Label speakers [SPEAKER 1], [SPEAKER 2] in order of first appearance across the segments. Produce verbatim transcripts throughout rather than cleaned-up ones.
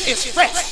[SPEAKER 1] is fresh.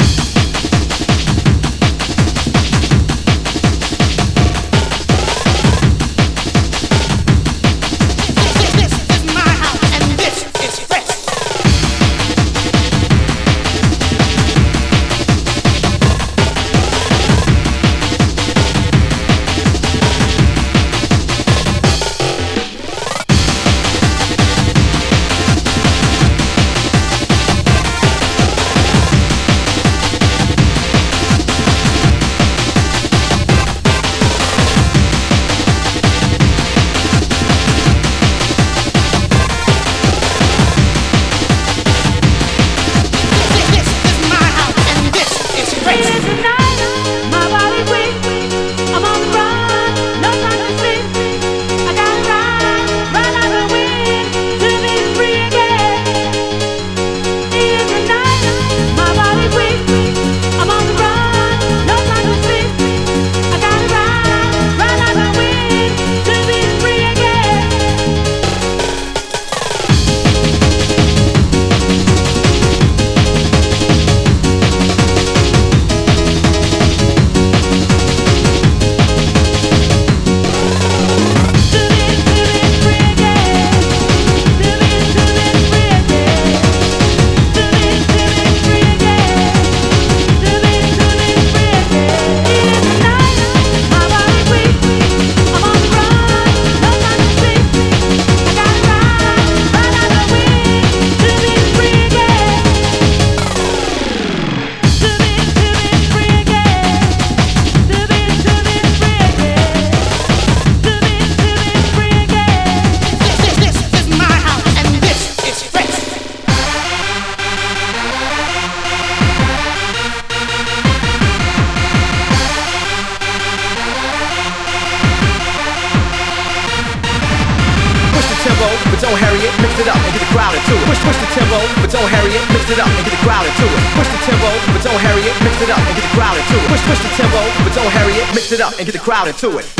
[SPEAKER 2] But don't hurry it, mix it up and get the crowd into it. Push, push the tempo, but don't hurry it, mix it up and get the crowd into it. Push the tempo, but don't hurry it, mix it up and get the crowd into it. Push, push the tempo, but don't hurry it, mix it up and get the crowd into it.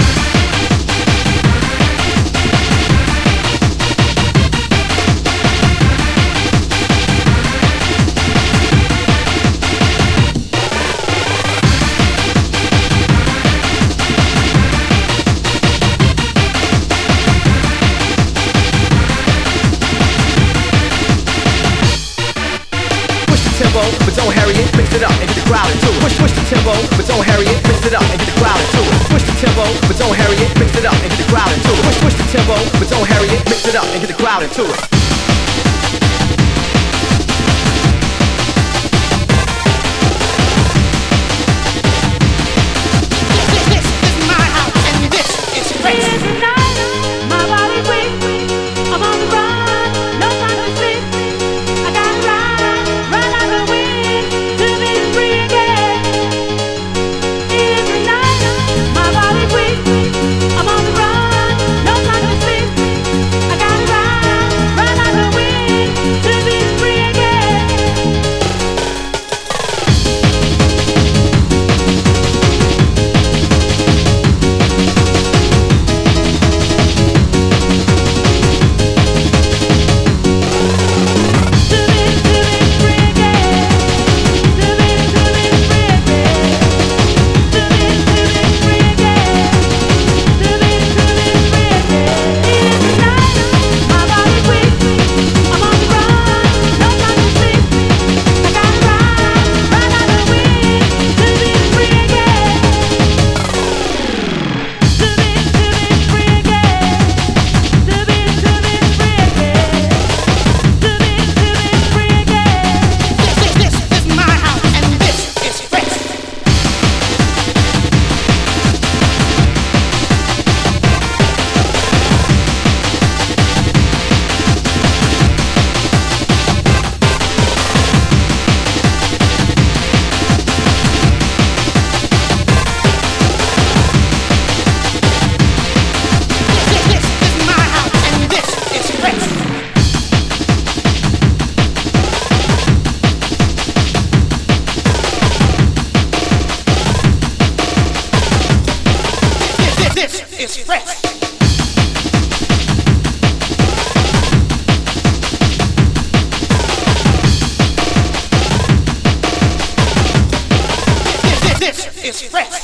[SPEAKER 2] But don't hurry it, mix it up and get the crowd into it. Push, push the tempo, but don't hurry it, mix it up and get the crowd into it. Push the tempo, but don't hurry it, mix it up and get the crowd into it. Push, push the tempo, but don't hurry it, mix it up and get the crowd into it.
[SPEAKER 1] It's fresh. is fresh.